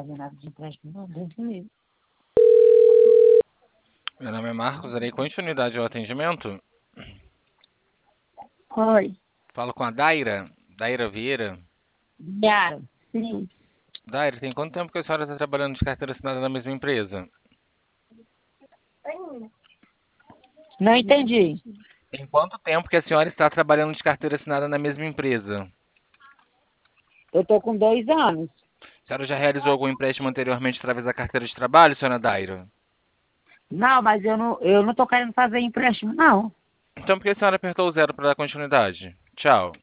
fazer nada de empréstimo, não, Deus me livre. Meu nome é Marcos, darei continuidade ao atendimento. Oi, Falo com a Daira, Daira Vieira. Yara, sim. Daira, tem quanto tempo que a senhora está trabalhando de carteira assinada na mesma empresa? Não entendi. Tem quanto tempo que a senhora está trabalhando de carteira assinada na mesma empresa? Eu tô com 2 anos. A senhora já realizou algum empréstimo anteriormente através da carteira de trabalho, senhora Daira? Não, mas eu não tô querendo fazer empréstimo, não. Então por que a senhora apertou o zero para dar continuidade? Tchau.